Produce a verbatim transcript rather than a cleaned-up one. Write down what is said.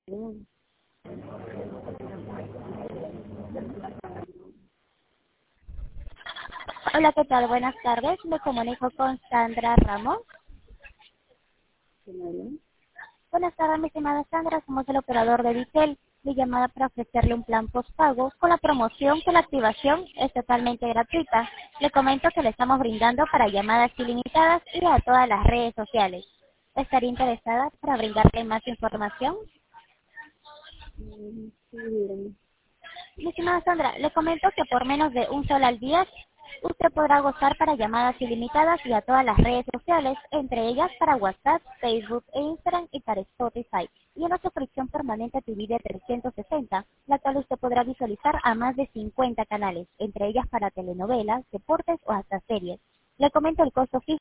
Mm. Hola, ¿qué tal? Buenas tardes. Me comunico con Sandra Ramos. ¿Quién habla? Buenas tardes, mi estimada Sandra. Somos el operador de Vitel. Mi llamada para ofrecerle un plan postpago con la promoción que la activación es totalmente gratuita. Le comento que le estamos brindando para llamadas ilimitadas y a todas las redes sociales. ¿Estaría interesada para brindarle más información? Mm, sí, dígame. Mi estimada Sandra, le comento que por menos de un sol al día, usted podrá gozar para llamadas ilimitadas y a todas las redes sociales, entre ellas para WhatsApp, Facebook e Instagram y para Spotify. Y una suscripción permanente a T V de trescientos sesenta, la cual usted podrá visualizar a más de cincuenta canales, entre ellas para telenovelas, deportes o hasta series. Le comento el costo fijo.